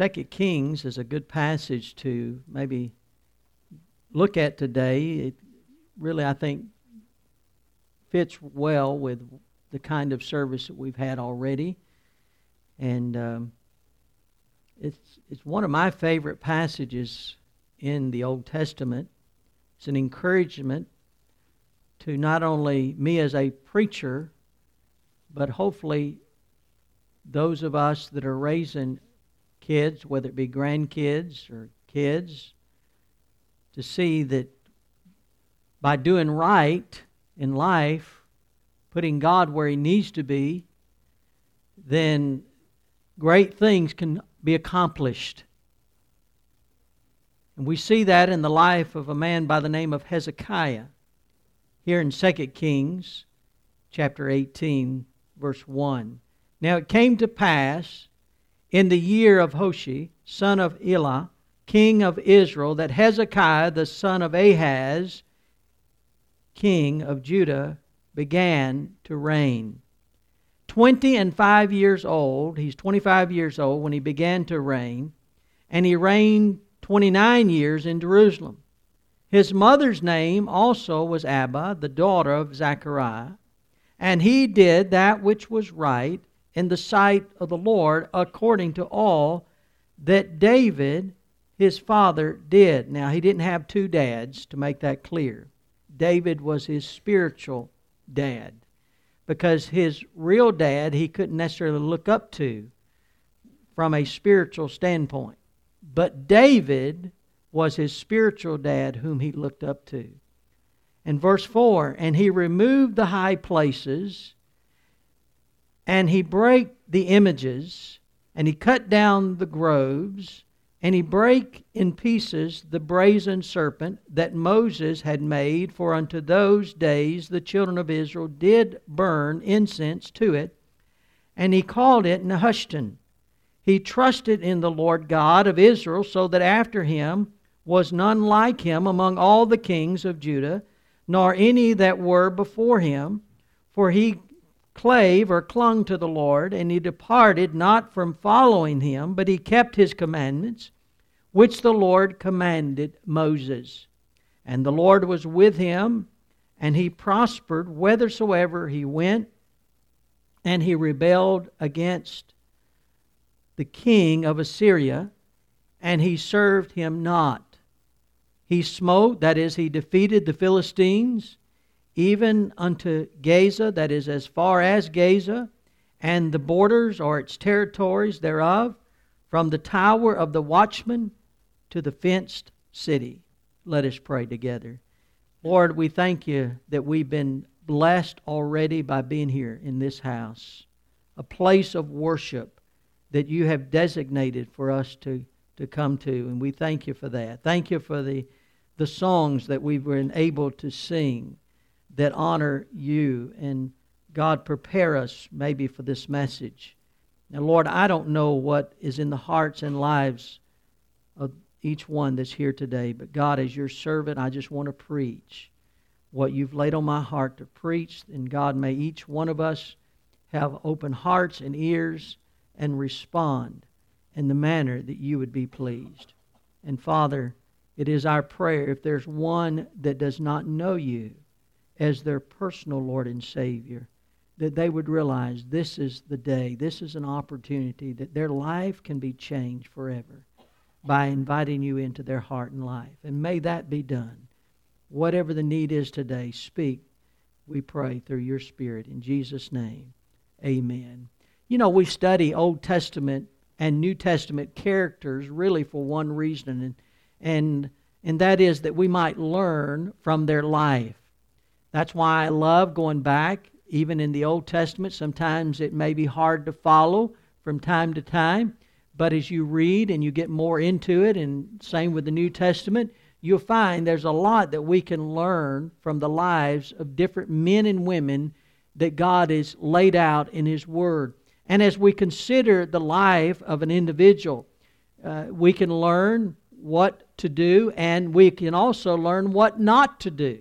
2 Kings is a good passage to maybe look at today. It really, I think, fits well with the kind of service that we've had already. And it's one of my favorite passages in the Old Testament. It's an encouragement to not only me as a preacher, but hopefully those of us that are raising kids, whether it be grandkids or kids, to see that by doing right in life, putting God where He needs to be, then great things can be accomplished. And we see that in the life of a man by the name of Hezekiah. Here in 2 Kings chapter 18, verse 1. Now it came to pass in the year of Hoshea, son of Elah, king of Israel, that Hezekiah, the son of Ahaz, king of Judah, began to reign. 25 years old, he's 25 years old when he began to reign, and he reigned 29 years in Jerusalem. His mother's name also was Abba, the daughter of Zechariah, and he did that which was right in the sight of the Lord, according to all that David, his father, did. Now, he didn't have two dads, to make that clear. David was his spiritual dad, because his real dad he couldn't necessarily look up to from a spiritual standpoint. But David was his spiritual dad whom he looked up to. And verse 4, and he removed the high places, and he brake the images, and he cut down the groves, and he brake in pieces the brazen serpent that Moses had made, for unto those days the children of Israel did burn incense to it, and he called it Nehushtan. He trusted in the Lord God of Israel, so that after him was none like him among all the kings of Judah, nor any that were before him. For he clave or clung to the Lord, and he departed not from following him, but he kept his commandments, which the Lord commanded Moses. And the Lord was with him, and he prospered whithersoever he went, and he rebelled against the king of Assyria, and he served him not. He smote, that is, he defeated the Philistines, even unto Gaza, that is, as far as Gaza, and the borders or its territories thereof, from the tower of the watchman to the fenced city. Let us pray together. Lord, we thank you that we've been blessed already by being here in this house, a place of worship that you have designated for us to come to, and we thank you for that. Thank you for the songs that we've been able to sing that honor you, and God, prepare us maybe for this message. Now, Lord, I don't know what is in the hearts and lives of each one that's here today, but God, as your servant, I just want to preach what you've laid on my heart to preach, and God, may each one of us have open hearts and ears and respond in the manner that you would be pleased. And Father, it is our prayer, if there's one that does not know you as their personal Lord and Savior, that they would realize this is the day, this is an opportunity that their life can be changed forever by inviting you into their heart and life. And may that be done. Whatever the need is today, speak, we pray, through your Spirit. In Jesus' name, amen. You know, we study Old Testament and New Testament characters really for one reason, and that is that we might learn from their life. That's why I love going back, even in the Old Testament. Sometimes it may be hard to follow from time to time, but as you read and you get more into it, and same with the New Testament, you'll find there's a lot that we can learn from the lives of different men and women that God has laid out in His Word. And as we consider the life of an individual, we can learn what to do, and we can also learn what not to do.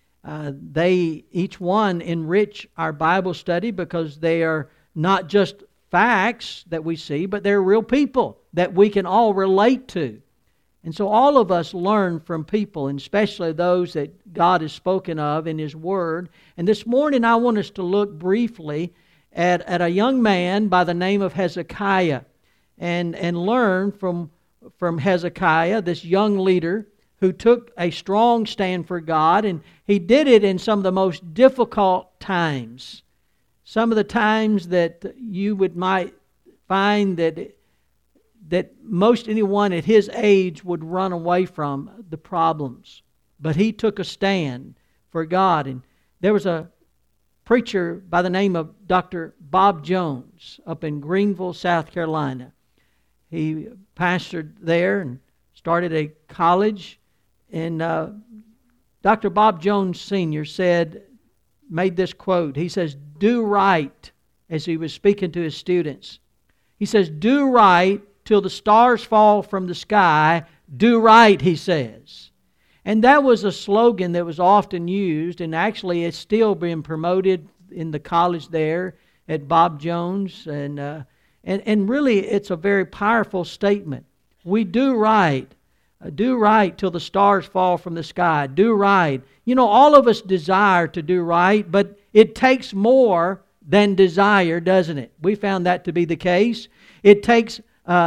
They each one enrich our Bible study because they are not just facts that we see, but they're real people that we can all relate to. And so all of us learn from people, and especially those that God has spoken of in His Word. And this morning I want us to look briefly at a young man by the name of Hezekiah and learn from Hezekiah, this young leader who took a strong stand for God, and he did it in some of the most difficult times. Some of the times that you might find that most anyone at his age would run away from the problems. But he took a stand for God. And there was a preacher by the name of Dr. Bob Jones up in Greenville, South Carolina. He pastored there and started a college. And Dr. Bob Jones Sr. made this quote. He says, "Do right," as he was speaking to his students. He says, "Do right till the stars fall from the sky. Do right," he says. And that was a slogan that was often used, and actually it's still being promoted in the college there at Bob Jones. And really it's a very powerful statement. We do right. Do right till the stars fall from the sky. Do right. You know, all of us desire to do right, but it takes more than desire, doesn't it? We found that to be the case. It takes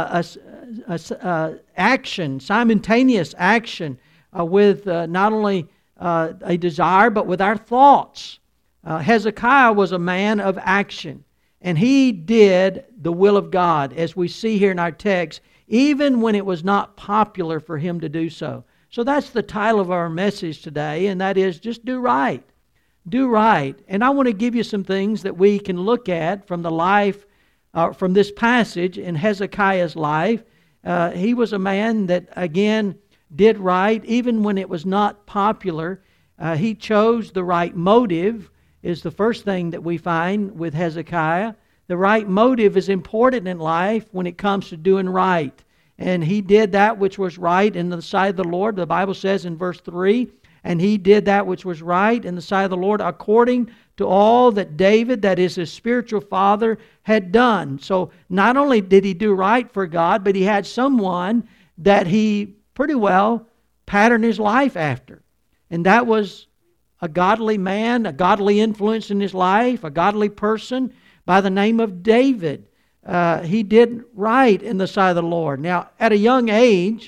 action, simultaneous action with not only a desire, but with our thoughts. Hezekiah was a man of action, and he did the will of God, as we see here in our text, even when it was not popular for him to do so. So that's the title of our message today, and that is just do right. Do right. And I want to give you some things that we can look at from the life, from this passage in Hezekiah's life. He was a man that, again, did right, even when it was not popular. He chose the right motive, is the first thing that we find with Hezekiah. The right motive is important in life when it comes to doing right. And he did that which was right in the sight of the Lord. The Bible says in verse 3, "And he did that which was right in the sight of the Lord according to all that David," that is his spiritual father, "had done." So not only did he do right for God, but he had someone that he pretty well patterned his life after. And that was a godly man, a godly influence in his life, a godly person by the name of David. He did right in the sight of the Lord. Now, at a young age,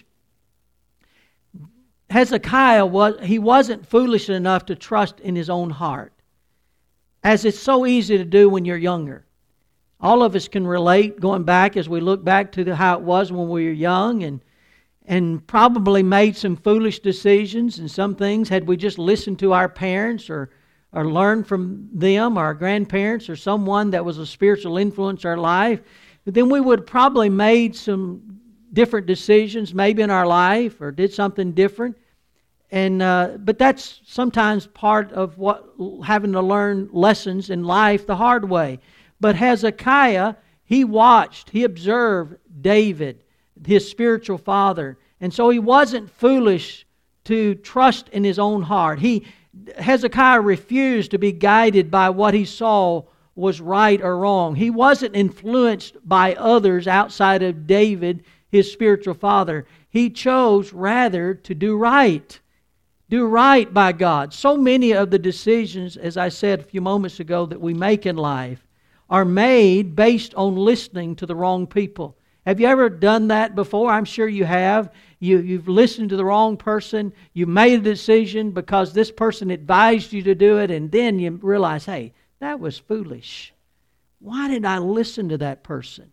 Hezekiah wasn't foolish enough to trust in his own heart, as it's so easy to do when you're younger. All of us can relate, going back as we look back to how it was when we were young, and probably made some foolish decisions and some things had we just listened to our parents or learned from them, our grandparents, or someone that was a spiritual influence in our life. But then we would probably made some different decisions maybe in our life or did something different. But that's sometimes part of what having to learn lessons in life the hard way. But Hezekiah, he observed David, his spiritual father. And so he wasn't foolish to trust in his own heart. Hezekiah refused to be guided by what he saw was right or wrong. He wasn't influenced by others outside of David, his spiritual father. He chose rather to do right. Do right by God. So many of the decisions, as I said a few moments ago, that we make in life are made based on listening to the wrong people. Have you ever done that before? I'm sure you have. You've listened to the wrong person. You made a decision because this person advised you to do it, and then you realize, hey, that was foolish. Why did I listen to that person?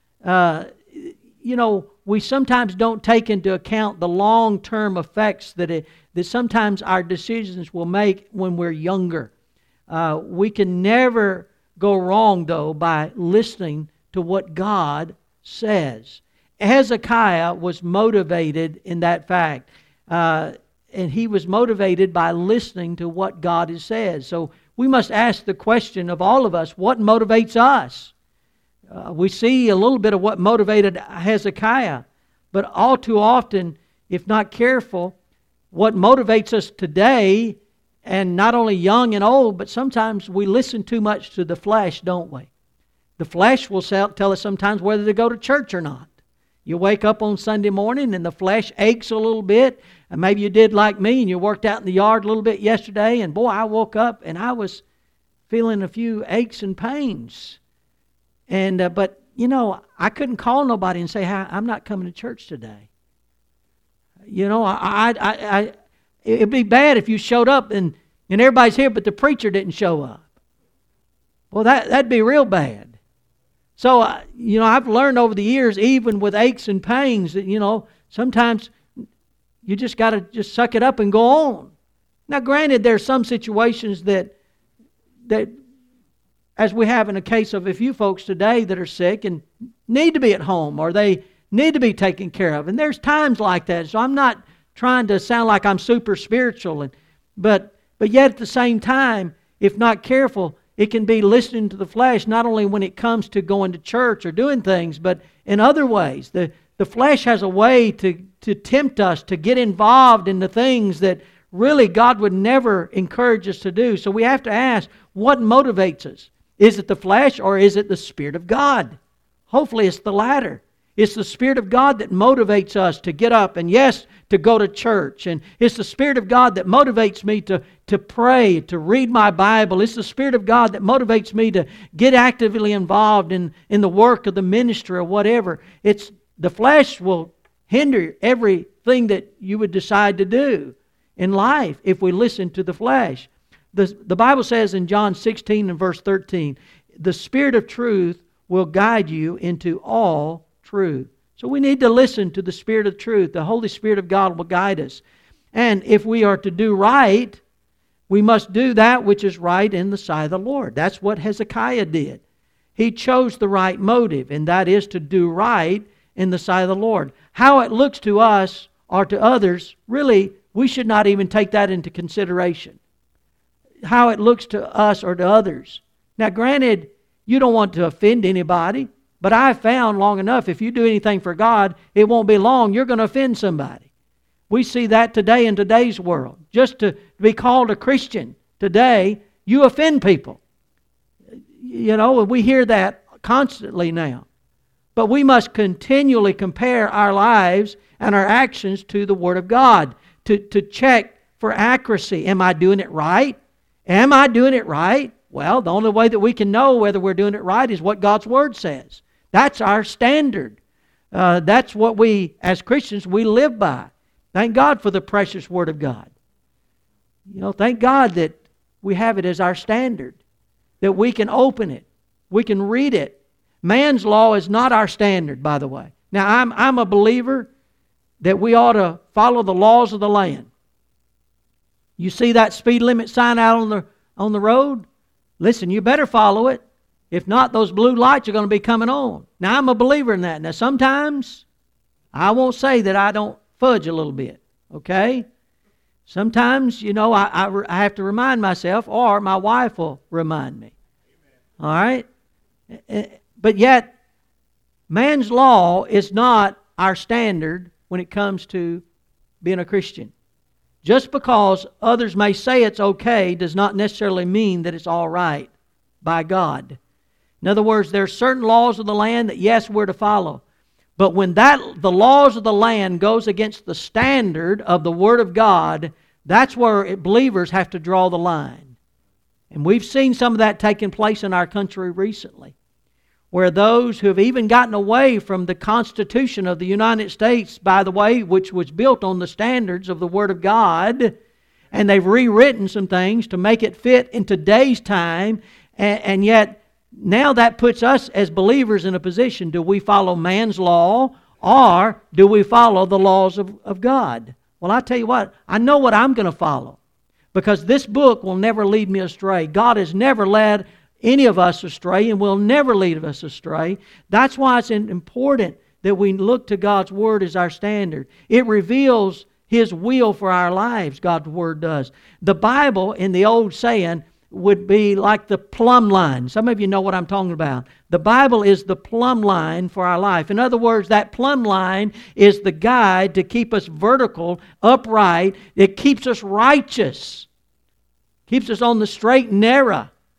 We sometimes don't take into account the long-term effects that sometimes our decisions will make when we're younger. We can never go wrong, though, by listening to what God says. Hezekiah was motivated in that fact. And he was motivated by listening to what God says. So we must ask the question of all of us, what motivates us? We see a little bit of what motivated Hezekiah. But all too often, if not careful, what motivates us today, and not only young and old, but sometimes we listen too much to the flesh, don't we? The flesh will tell us sometimes whether to go to church or not. You wake up on Sunday morning and the flesh aches a little bit. And maybe you did like me and you worked out in the yard a little bit yesterday. And boy, I woke up and I was feeling a few aches and pains. And but, you know, I couldn't call nobody and say, I'm not coming to church today. You know, it'd be bad if you showed up and everybody's here but the preacher didn't show up. Well, that'd be real bad. So, you know, I've learned over the years, even with aches and pains, that, you know, sometimes you just got to just suck it up and go on. Now, granted, there are some situations that as we have in a case of a few folks today that are sick and need to be at home or they need to be taken care of. And there's times like that. So I'm not trying to sound like I'm super spiritual. But yet at the same time, if not careful, it can be listening to the flesh, not only when it comes to going to church or doing things, but in other ways. The flesh has a way to tempt us to get involved in the things that really God would never encourage us to do. So we have to ask, what motivates us? Is it the flesh or is it the Spirit of God? Hopefully it's the latter. It's the Spirit of God that motivates us to get up and, yes, to go to church. And it's the Spirit of God that motivates me to pray, to read my Bible. It's the Spirit of God that motivates me to get actively involved in the work of the ministry or whatever. It's the flesh will hinder everything that you would decide to do in life if we listen to the flesh. The Bible says in John 16 and verse 13, the Spirit of truth will guide you into all truth. So we need to listen to the Spirit of truth. The Holy Spirit of God will guide us. And if we are to do right, we must do that which is right in the sight of the Lord. That's what Hezekiah did. He chose the right motive, and that is to do right in the sight of the Lord. How it looks to us or to others, really, we should not even take that into consideration. How it looks to us or to others. Now, granted, you don't want to offend anybody, but I've found long enough, if you do anything for God, it won't be long, you're going to offend somebody. We see that today in today's world. Just to be called a Christian today, you offend people. You know, we hear that constantly now. But we must continually compare our lives and our actions to the Word of God to check for accuracy. Am I doing it right? Am I doing it right? Well, the only way that we can know whether we're doing it right is what God's Word says. That's our standard. That's what we, as Christians, we live by. Thank God for the precious Word of God. You know, thank God that we have it as our standard, that we can open it, we can read it. Man's law is not our standard, by the way. Now, I'm a believer that we ought to follow the laws of the land. You see that speed limit sign out on the road? Listen, you better follow it. If not, those blue lights are going to be coming on. Now, I'm a believer in that. Now, sometimes I won't say that I don't fudge a little bit, okay? Sometimes, you know, I have to remind myself, or my wife will remind me. All right? But yet, man's law is not our standard when it comes to being a Christian. Just because others may say it's okay does not necessarily mean that it's all right by God. In other words, there are certain laws of the land that, yes, we're to follow. But when the laws of the land goes against the standard of the Word of God, that's where believers have to draw the line. And we've seen some of that taking place in our country recently, where those who have even gotten away from the Constitution of the United States, by the way, which was built on the standards of the Word of God, and they've rewritten some things to make it fit in today's time, and yet now that puts us as believers in a position, do we follow man's law or do we follow the laws of God? Well, I tell you what, I know what I'm going to follow because this book will never lead me astray. God has never led any of us astray and will never lead us astray. That's why it's important that we look to God's Word as our standard. It reveals His will for our lives, God's Word does. The Bible, in the old saying, would be like the plumb line. Some of you know what I'm talking about. The Bible is the plumb line for our life. In other words, that plumb line is the guide to keep us vertical, upright. It keeps us righteous. Keeps us on the straight and narrow.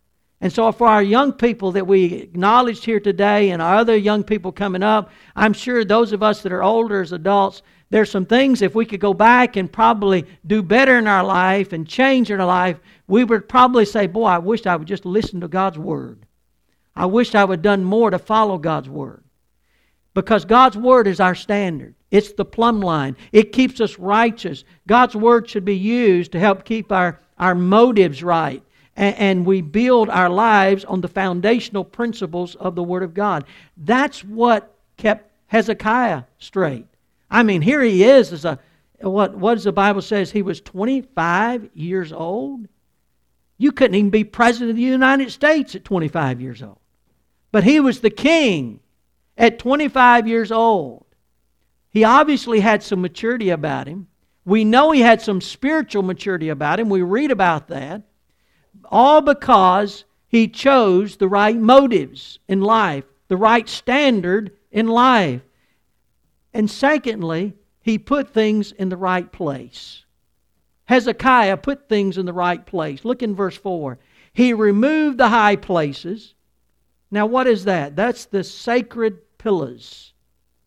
And so for our young people that we acknowledged here today and our other young people coming up, I'm sure those of us that are older as adults, there's some things if we could go back and probably do better in our life and change in our life, we would probably say, boy, I wish I would just listen to God's Word. I wish I would have done more to follow God's Word. Because God's Word is our standard. It's the plumb line. It keeps us righteous. God's Word should be used to help keep our motives right. And we build our lives on the foundational principles of the Word of God. That's what kept Hezekiah straight. I mean, here he is as what does the Bible says? He was 25 years old. You couldn't even be president of the United States at 25 years old. But he was the king at 25 years old. He obviously had some maturity about him. We know he had some spiritual maturity about him. We read about that. All because he chose the right motives in life, the right standard in life. And secondly, he put things in the right place. Hezekiah put things in the right place. Look in verse 4. He removed the high places. Now what is that? That's the sacred pillars.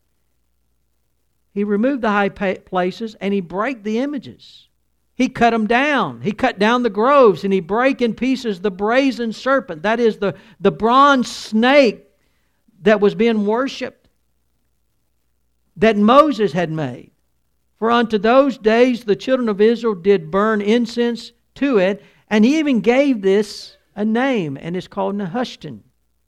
He removed the high places and he brake the images. He cut them down. He cut down the groves and he brake in pieces the brazen serpent. That is the bronze snake that was being worshipped, that Moses had made. For unto those days the children of Israel did burn incense to it, and he even gave this a name, and it's called Nehushtan.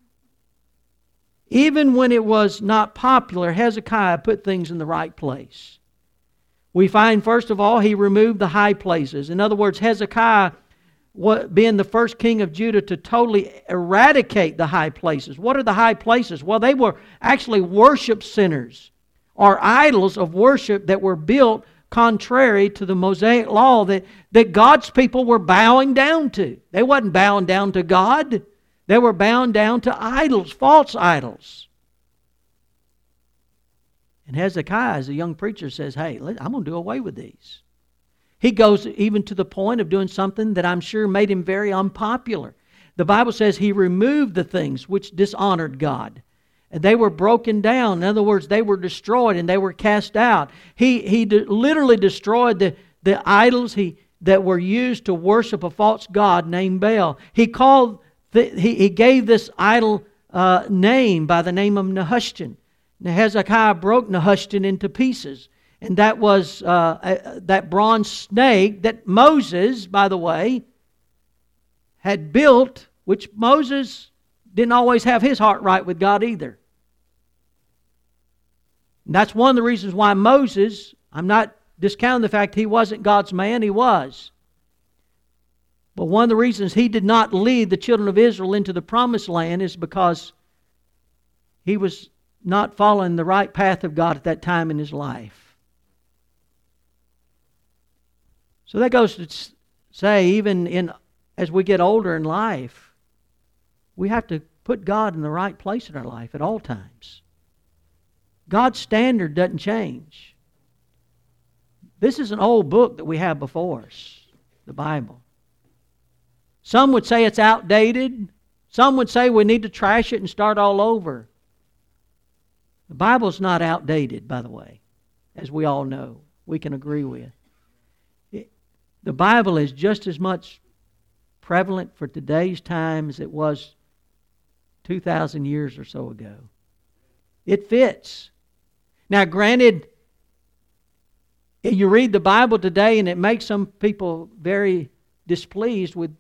Even when it was not popular, Hezekiah put things in the right place. We find, first of all, he removed the high places. In other words, Hezekiah, being the first king of Judah, to totally eradicate the high places. What are the high places? Well, they were actually worship centers, or idols of worship that were built contrary to the Mosaic law that God's people were bowing down to. They wasn't bowing down to God. They were bowing down to idols, false idols. And Hezekiah, as a young preacher, says, hey, I'm going to do away with these. He goes even to the point of doing something that I'm sure made him very unpopular. The Bible says he removed the things which dishonored God. And they were broken down. In other words, they were destroyed and they were cast out. He literally destroyed the idols that were used to worship a false god named Baal. He gave this idol name by the name of Nehushtan. Now Hezekiah broke Nehushtan into pieces. And that was that bronze snake that Moses, by the way, had built, which Moses didn't always have his heart right with God either. And that's one of the reasons why Moses, I'm not discounting the fact he wasn't God's man, he was. But one of the reasons he did not lead the children of Israel into the promised land is because he was not following the right path of God at that time in his life. So that goes to say, even as we get older in life, we have to put God in the right place in our life at all times. God's standard doesn't change. This is an old book that we have before us, the Bible. Some would say it's outdated. Some would say we need to trash it and start all over. The Bible's not outdated, by the way, as we all know. We can agree with. The Bible is just as much prevalent for today's time as it was 2,000 years or so ago. It fits. Now, granted, you read the Bible today and it makes some people very displeased with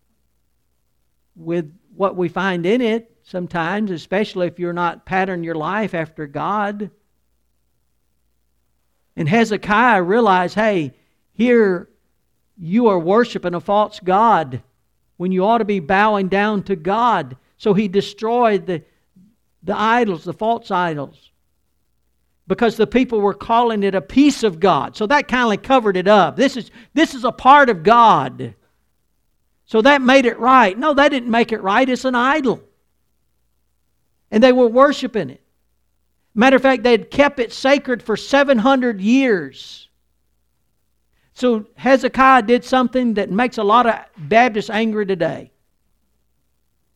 what we find in it sometimes, especially if you're not patterning your life after God. And Hezekiah realized, hey, here you are worshiping a false god when you ought to be bowing down to God. So he destroyed the idols, the false idols, because the people were calling it a piece of God. So that kind of covered it up. This is a part of God. So that made it right. No, that didn't make it right. It's an idol. And they were worshiping it. Matter of fact, they had kept it sacred for 700 years. So Hezekiah did something that makes a lot of Baptists angry today.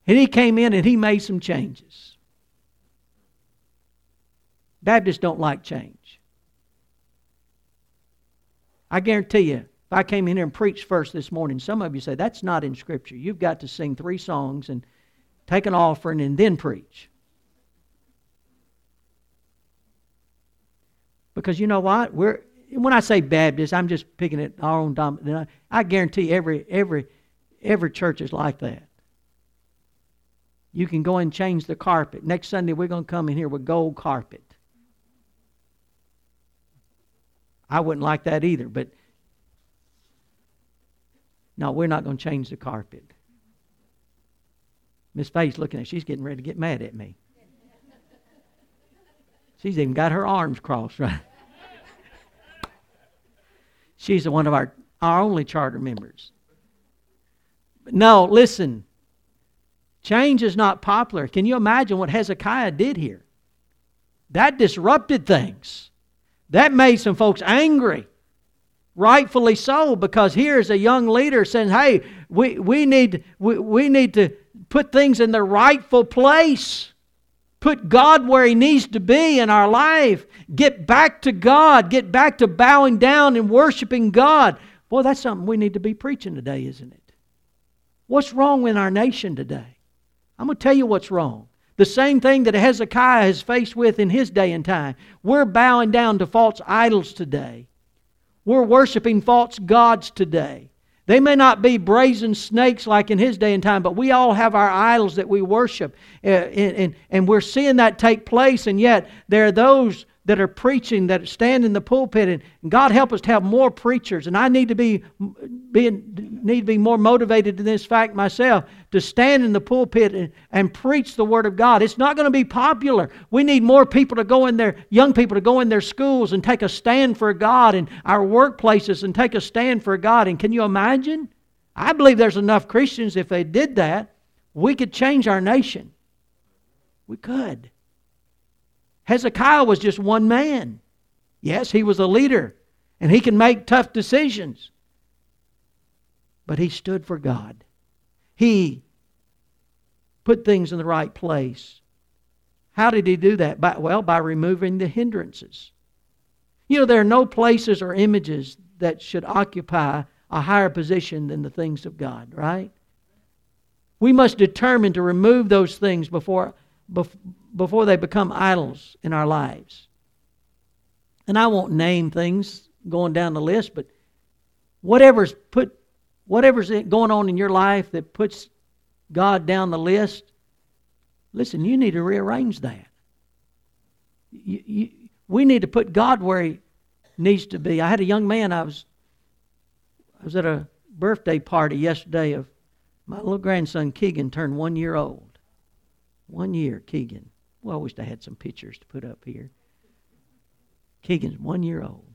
And he came in and he made some changes. Baptists don't like change. I guarantee you, if I came in here and preached first this morning, some of you say, that's not in Scripture. You've got to sing 3 songs and take an offering and then preach. Because you know what? When I say Baptist, I'm just picking at our own dominant. I guarantee every church is like that. You can go and change the carpet. Next Sunday we're going to come in here with gold carpet. I wouldn't like that either, but no, we're not going to change the carpet. Miss Faye's looking at, she's getting ready to get mad at me. She's even got her arms crossed, right? She's one of our only charter members. No, listen. Change is not popular. Can you imagine what Hezekiah did here? That disrupted things. That made some folks angry. Rightfully so, because here's a young leader saying, hey, we need to put things in their rightful place. Put God where He needs to be in our life. Get back to God. Get back to bowing down and worshiping God. Boy, that's something we need to be preaching today, isn't it? What's wrong in our nation today? I'm going to tell you what's wrong. The same thing that Hezekiah has faced with in his day and time. We're bowing down to false idols today. We're worshiping false gods today. They may not be brazen snakes like in his day and time, but we all have our idols that we worship. And we're seeing that take place, and yet there are those that are preaching, that stand in the pulpit, and God help us to have more preachers. And I need to be more motivated in this fact myself, to stand in the pulpit and preach the Word of God. It's not going to be popular. We need more people to go in there, young people to go in their schools and take a stand for God, and our workplaces and take a stand for God. And can you imagine? I believe there's enough Christians, if they did that, we could change our nation. We could. Hezekiah was just one man. Yes, he was a leader, and he can make tough decisions. But he stood for God. He put things in the right place. How did he do that? By removing the hindrances. You know, there are no places or images that should occupy a higher position than the things of God, right? We must determine to remove those things before they become idols in our lives. And I won't name things going down the list, but whatever's going on in your life that puts God down the list, listen, you need to rearrange that. We need to put God where He needs to be. I had a young man, I was at a birthday party yesterday of my little grandson Keegan, turned 1 year old. 1 year, Keegan. Well, I wish I had some pictures to put up here. Keegan's 1 year old.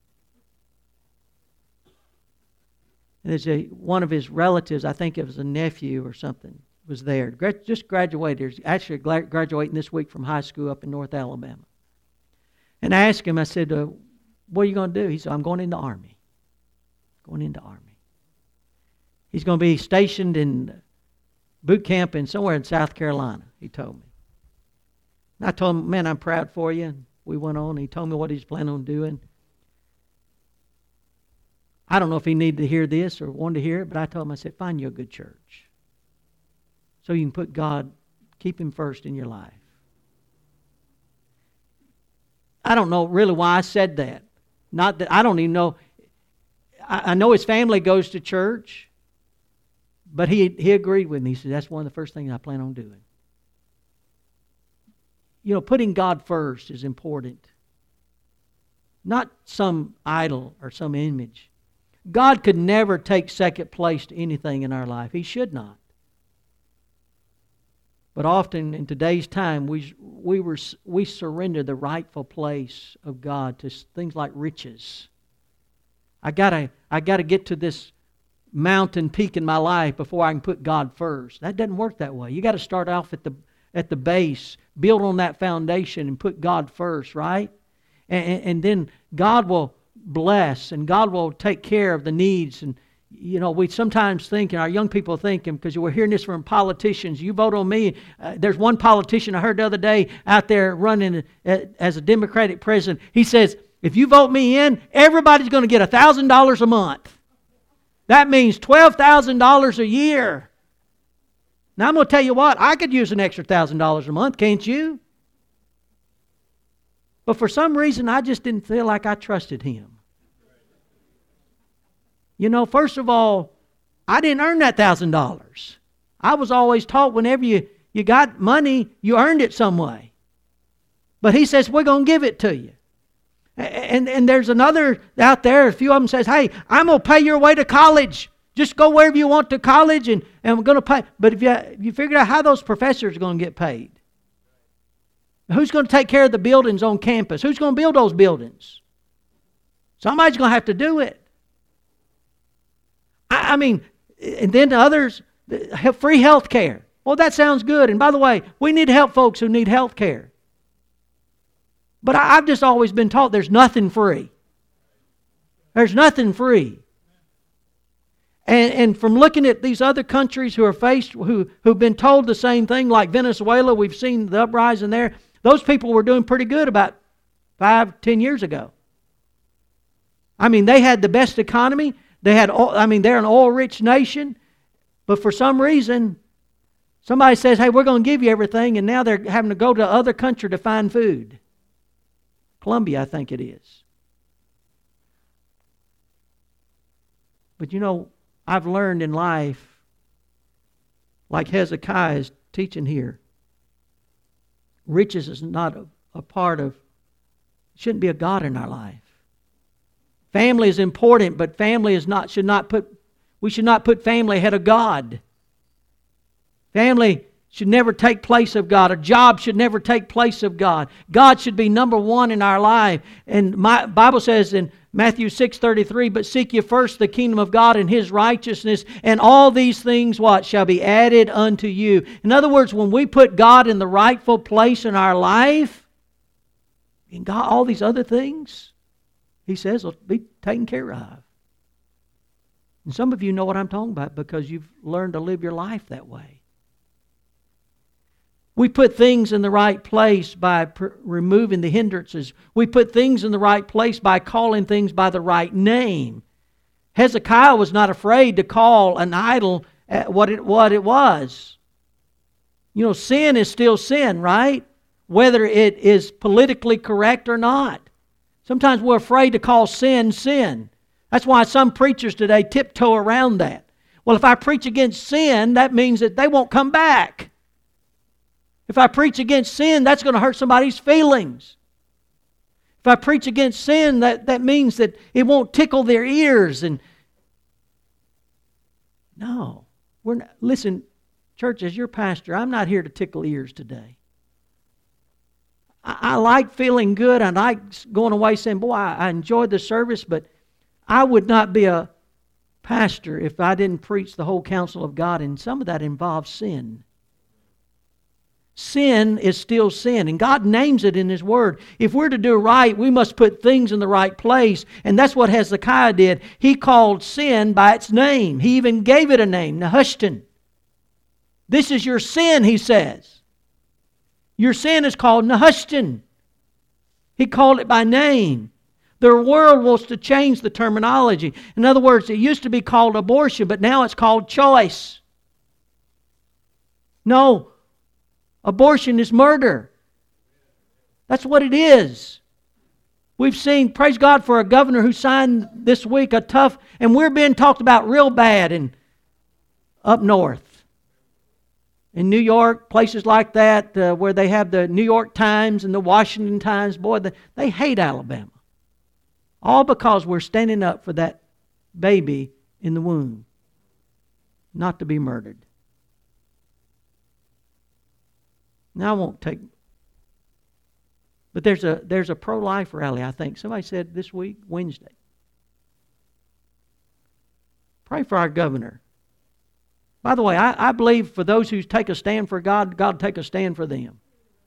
And there's one of his relatives, I think it was a nephew or something, was there. Just graduated. He's actually graduating this week from high school up in North Alabama. And I asked him, I said, what are you going to do? He said, I'm going in the Army. Going into Army. He's going to be stationed in boot camp somewhere in South Carolina, he told me. And I told him, man, I'm proud for you. And we went on. He told me what he's planning on doing. I don't know if he needed to hear this or wanted to hear it, but I told him, I said, find you a good church. So you can put God, keep Him first in your life. I don't know really why I said that. Not that I don't even know. I know his family goes to church, but he agreed with me. He said, that's one of the first things I plan on doing. You know, putting God first is important. Not some idol or some image. God could never take second place to anything in our life. He should not. But often in today's time, we surrender the rightful place of God to things like riches. I gotta get to this mountain peak in my life before I can put God first. That doesn't work that way. You got to start off at the base, build on that foundation, and put God first, right? And then God will bless, and God will take care of the needs. And You know, we sometimes think, and our young people think, because we're hearing this from politicians, you vote on me. There's one politician I heard the other day out there running as a Democratic president. He says, if you vote me in, everybody's going to get $1,000 a month. That means $12,000 a year. Now, I'm going to tell you what, I could use an extra $1,000 a month, can't you? But for some reason, I just didn't feel like I trusted him. You know, first of all, I didn't earn that $1,000. I was always taught whenever you got money, you earned it some way. But he says, we're going to give it to you. And there's another out there, a few of them says, hey, I'm going to pay your way to college. Just go wherever you want to college and we're going to pay. But if you figure out how those professors are going to get paid. Who's going to take care of the buildings on campus? Who's going to build those buildings? Somebody's going to have to do it. I mean, and then to others, free health care. Well, that sounds good. And by the way, we need to help folks who need health care. But I've just always been taught there's nothing free. There's nothing free. And from looking at these other countries who are faced, who've been told the same thing, like Venezuela, we've seen the uprising there. Those people were doing pretty good about 5-10 years ago. I mean, they had the best economy. They're an oil-rich nation. But for some reason, somebody says, hey, we're going to give you everything, and now they're having to go to other country to find food. Colombia, I think it is. But you know, I've learned in life, like Hezekiah is teaching here, riches is not a part of, shouldn't be a God in our life. Family is important, but family is not, we should not put family ahead of God. Family should never take place of God. A job should never take place of God. God should be number one in our life. And my Bible says in Matthew 6:33, but seek ye first the kingdom of God and His righteousness, and all these things, what? Shall be added unto you. In other words, when we put God in the rightful place in our life, and God, all these other things, He says, will be taken care of. And some of you know what I'm talking about because you've learned to live your life that way. We put things in the right place by removing the hindrances. We put things in the right place by calling things by the right name. Hezekiah was not afraid to call an idol what it was. You know, sin is still sin, right? Whether it is politically correct or not. Sometimes we're afraid to call sin, sin. That's why some preachers today tiptoe around that. Well, if I preach against sin, that means that they won't come back. If I preach against sin, that's going to hurt somebody's feelings. If I preach against sin, that means that it won't tickle their ears. And no, we're not. Listen, church, as your pastor, I'm not here to tickle ears today. I like feeling good. I like going away saying, boy, I enjoyed the service, but I would not be a pastor if I didn't preach the whole counsel of God, and some of that involves sin. Sin is still sin, and God names it in His Word. If we're to do right, we must put things in the right place, and that's what Hezekiah did. He called sin by its name. He even gave it a name, Nehushtan. This is your sin, he says. Your sin is called Nehushtan. He called it by name. The world wants to change the terminology. In other words, it used to be called abortion, but now it's called choice. No. Abortion is murder. That's what it is. We've seen, praise God for a governor who signed this week a tough, and we're being talked about real bad up north. In New York, places like that, where they have the New York Times and the Washington Times, boy, they hate Alabama. All because we're standing up for that baby in the womb, not to be murdered. Now I won't take, but there's a pro-life rally, I think. Somebody said this week, Wednesday. Pray for our governor. By the way, I believe for those who take a stand for God, God will take a stand for them.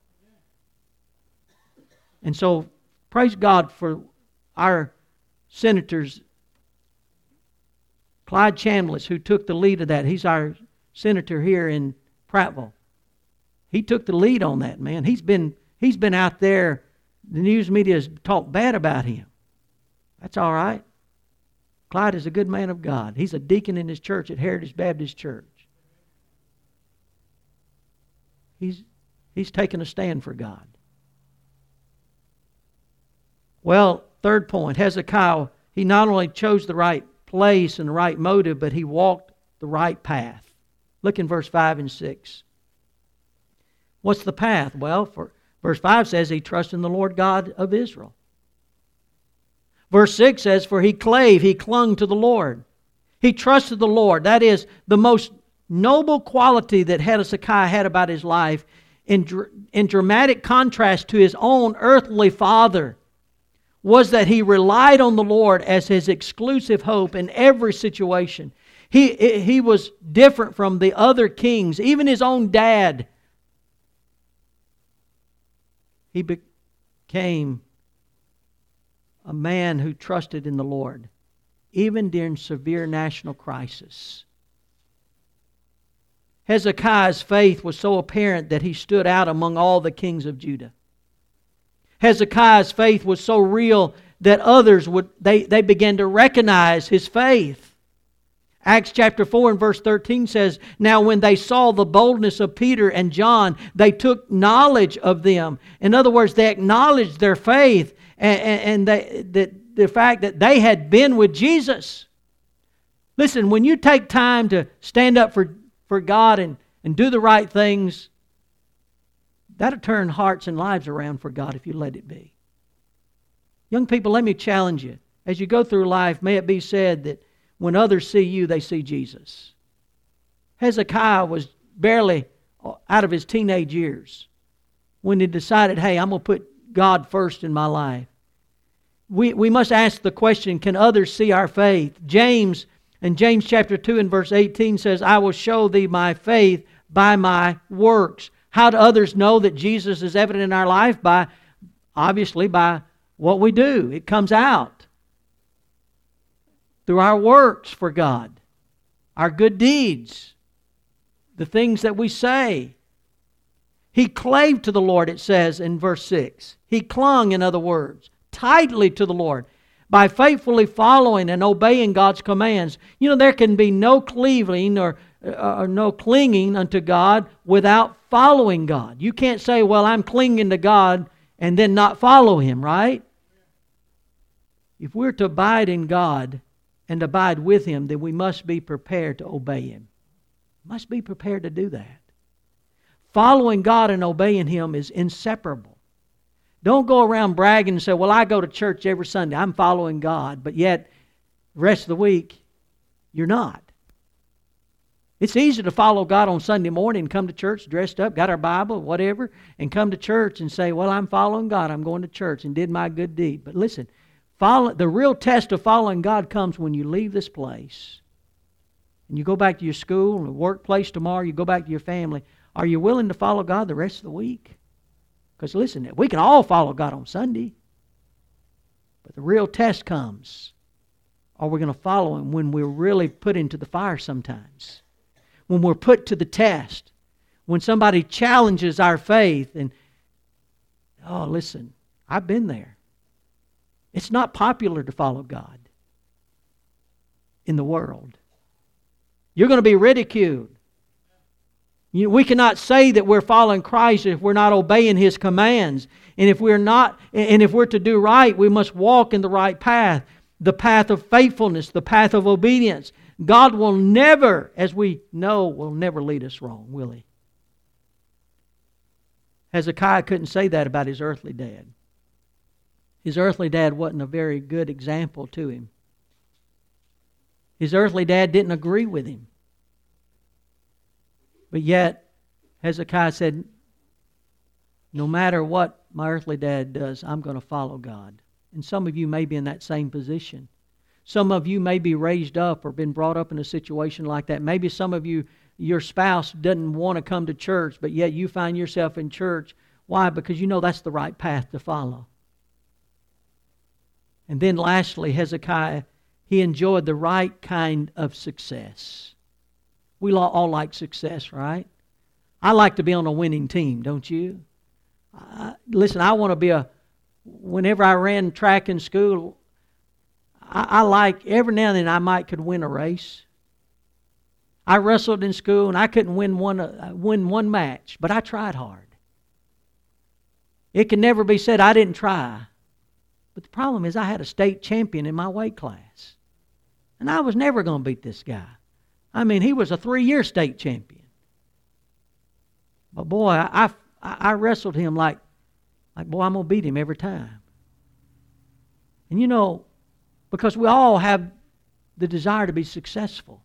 And so, praise God for our senators Clyde Chambliss, who took the lead of that, he's our senator here in Prattville. He took the lead on that, man. He's been out there. The news media has talked bad about him. That's all right. Clyde is a good man of God. He's a deacon in his church at Heritage Baptist Church. He's taken a stand for God. Well, third point, Hezekiah, he not only chose the right place and the right motive, but he walked the right path. Look in verse 5 and 6. What's the path? Well, verse 5 says he trusted in the Lord God of Israel. Verse 6 says, for he clung to the Lord. He trusted the Lord. That is the most noble quality that Hezekiah had about his life, in dramatic contrast to his own earthly father, was that he relied on the Lord as his exclusive hope in every situation. He was different from the other kings, even his own dad. He became a man who trusted in the Lord, even during severe national crisis. Hezekiah's faith was so apparent that he stood out among all the kings of Judah. Hezekiah's faith was so real that others they began to recognize his faith. Acts chapter 4 and verse 13 says, now when they saw the boldness of Peter and John, they took knowledge of them. In other words, they acknowledged their faith and the fact that they had been with Jesus. Listen, when you take time to stand up for God and do the right things, that'll turn hearts and lives around for God if you let it be. Young people, let me challenge you. As you go through life, may it be said that when others see you, they see Jesus. Hezekiah was barely out of his teenage years when he decided, hey, I'm going to put God first in my life. We must ask the question, can others see our faith? James chapter 2 and verse 18 says, I will show thee my faith by my works. How do others know that Jesus is evident in our life? Obviously by what we do. It comes out through our works for God, our good deeds, the things that we say. He clave to the Lord, it says in verse 6. He clung, in other words, tightly to the Lord by faithfully following and obeying God's commands. You know, there can be no cleaving or no clinging unto God without following God. You can't say, well, I'm clinging to God and then not follow Him, right? If we're to abide in God and abide with Him, then we must be prepared to obey Him. Must be prepared to do that. Following God and obeying Him is inseparable. Don't go around bragging and say, well, I go to church every Sunday. I'm following God. But yet, the rest of the week, you're not. It's easy to follow God on Sunday morning and come to church dressed up, got our Bible, whatever, and come to church and say, well, I'm following God. I'm going to church and did my good deed. But listen, the real test of following God comes when you leave this place and you go back to your school and workplace tomorrow, you go back to your family. Are you willing to follow God the rest of the week? Because listen, we can all follow God on Sunday. But the real test comes. Are we going to follow Him when we're really put into the fire sometimes? When we're put to the test. When somebody challenges our faith and, oh, listen, I've been there. It's not popular to follow God in the world. You're going to be ridiculed. We cannot say that we're following Christ if we're not obeying His commands. And if we're to do right, we must walk in the right path. The path of faithfulness, the path of obedience. God will never, as we know, will never lead us wrong, will He? Hezekiah couldn't say that about his earthly dad. His earthly dad wasn't a very good example to him. His earthly dad didn't agree with him. But yet, Hezekiah said, no matter what my earthly dad does, I'm going to follow God. And some of you may be in that same position. Some of you may be raised up or been brought up in a situation like that. Maybe some of you, your spouse doesn't want to come to church, but yet you find yourself in church. Why? Because you know that's the right path to follow. And then lastly, Hezekiah, he enjoyed the right kind of success. We all like success, right? I like to be on a winning team, don't you? Listen, I want to be whenever I ran track in school, I like, every now and then I could win a race. I wrestled in school and I couldn't win one match, but I tried hard. It can never be said I didn't try. But the problem is I had a state champion in my weight class. And I was never going to beat this guy. I mean, he was a 3-year state champion. But boy, I wrestled him like boy, I'm going to beat him every time. And you know, because we all have the desire to be successful.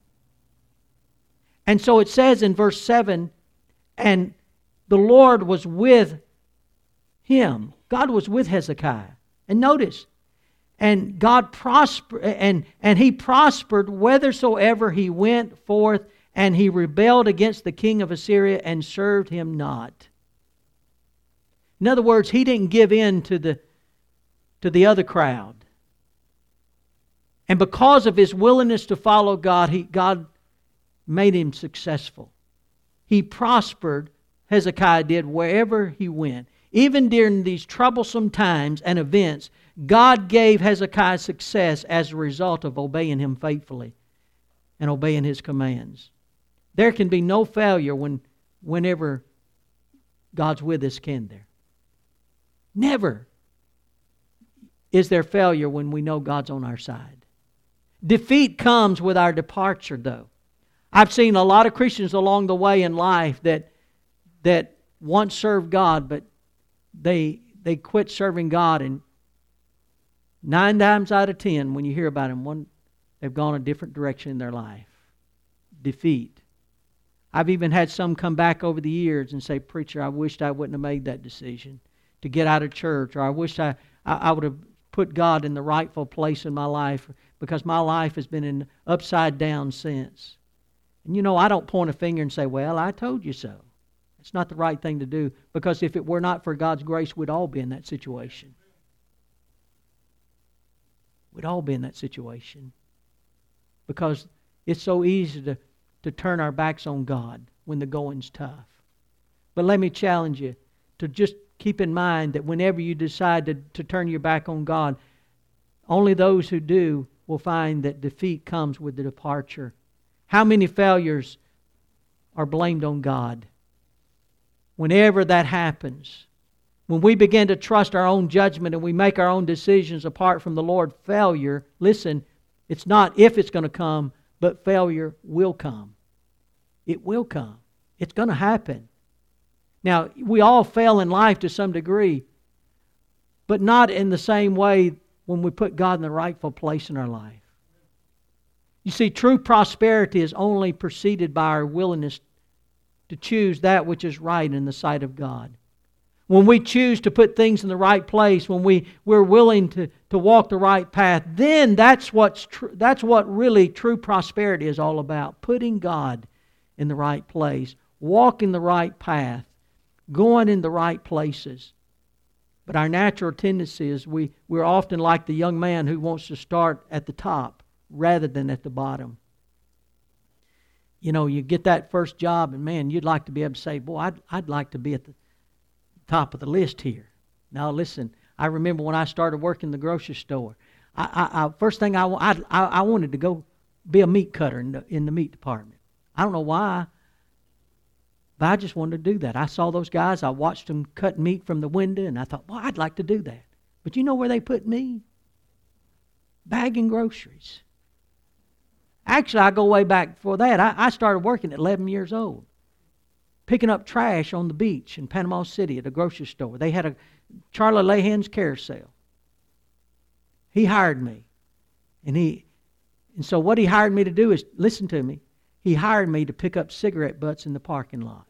And so it says in verse 7, and the Lord was with him. God was with Hezekiah. And notice, and God prospered, and he prospered whithersoever he went forth, and he rebelled against the king of Assyria and served him not. In other words, he didn't give in to the other crowd. And because of his willingness to follow God, God made him successful. He prospered, Hezekiah did, wherever he went. Even during these troublesome times and events, God gave Hezekiah success as a result of obeying him faithfully and obeying his commands. There can be no failure whenever God's with us, can there? Never is there failure when we know God's on our side. Defeat comes with our departure, though. I've seen a lot of Christians along the way in life that once served God, but they quit serving God, and 9 times out of 10, when you hear about them, they've gone a different direction in their life. Defeat. I've even had some come back over the years and say, "Preacher, I wished I wouldn't have made that decision to get out of church," or "I wish I would have put God in the rightful place in my life, because my life has been in upside down since." And you know, I don't point a finger and say, "Well, I told you so." It's not the right thing to do, because if it were not for God's grace, we'd all be in that situation. We'd all be in that situation. Because it's so easy to turn our backs on God when the going's tough. But let me challenge you to just keep in mind that whenever you decide to turn your back on God, only those who do will find that defeat comes with the departure. How many failures are blamed on God? Whenever that happens, when we begin to trust our own judgment and we make our own decisions apart from the Lord, failure, listen, it's not if it's going to come, but failure will come. It will come. It's going to happen. Now, we all fail in life to some degree, but not in the same way when we put God in the rightful place in our life. You see, true prosperity is only preceded by our willingness to choose that which is right in the sight of God. When we choose to put things in the right place, when we're willing to walk the right path, then that's what really true prosperity is all about. Putting God in the right place, walking the right path, going in the right places. But our natural tendency is we're often like the young man who wants to start at the top rather than at the bottom. You know, you get that first job and man, you'd like to be able to say, "Boy, I'd like to be at the top of the list here." Now listen, I remember when I started working in the grocery store, first thing I wanted to go be a meat cutter in the meat department. I don't know why, but I just wanted to do that. I saw those guys, I watched them cut meat from the window, and I thought, "Boy, I'd like to do that." But you know where they put me? Bagging groceries. Actually, I go way back before that. I started working at 11 years old, picking up trash on the beach in Panama City at a grocery store. They had a Charlie Lahan's carousel. He hired me. And so what he hired me to do is, listen to me, he hired me to pick up cigarette butts in the parking lot.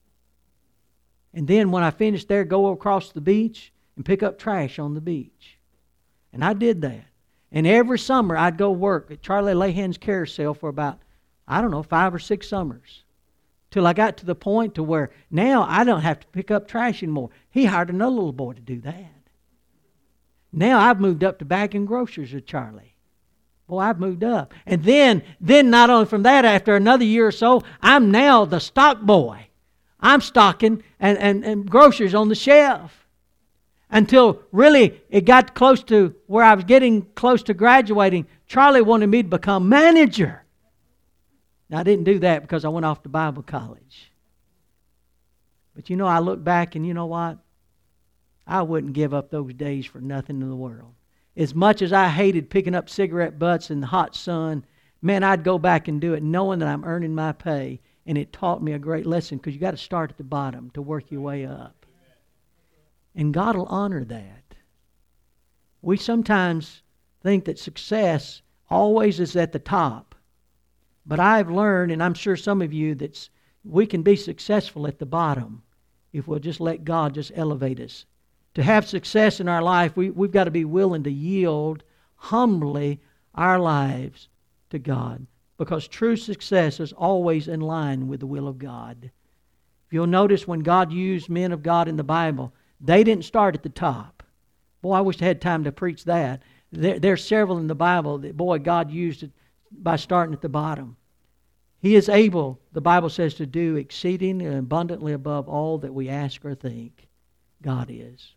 And then when I finished there, go across the beach and pick up trash on the beach. And I did that. And every summer I'd go work at Charlie Lahan's carousel for about, 5 or 6 summers. Till I got to the point to where now I don't have to pick up trash anymore. He hired another little boy to do that. Now I've moved up to bagging groceries with Charlie. Boy, I've moved up. And then not only from that, after another year or so, I'm now the stock boy. I'm stocking and groceries on the shelf. Until really it got close to where I was getting close to graduating, Charlie wanted me to become manager. Now, I didn't do that because I went off to Bible college. But I look back and you know what? I wouldn't give up those days for nothing in the world. As much as I hated picking up cigarette butts in the hot sun, man, I'd go back and do it knowing that I'm earning my pay. And it taught me a great lesson because you got to start at the bottom to work your way up. And God will honor that. We sometimes think that success always is at the top. But I've learned, and I'm sure some of you, that we can be successful at the bottom if we'll just let God just elevate us. To have success in our life, we've got to be willing to yield humbly our lives to God. Because true success is always in line with the will of God. If you'll notice, when God used men of God in the Bible, they didn't start at the top. Boy, I wish I had time to preach that. There's several in the Bible that, boy, God used it by starting at the bottom. He is able, the Bible says, to do exceeding and abundantly above all that we ask or think. God is.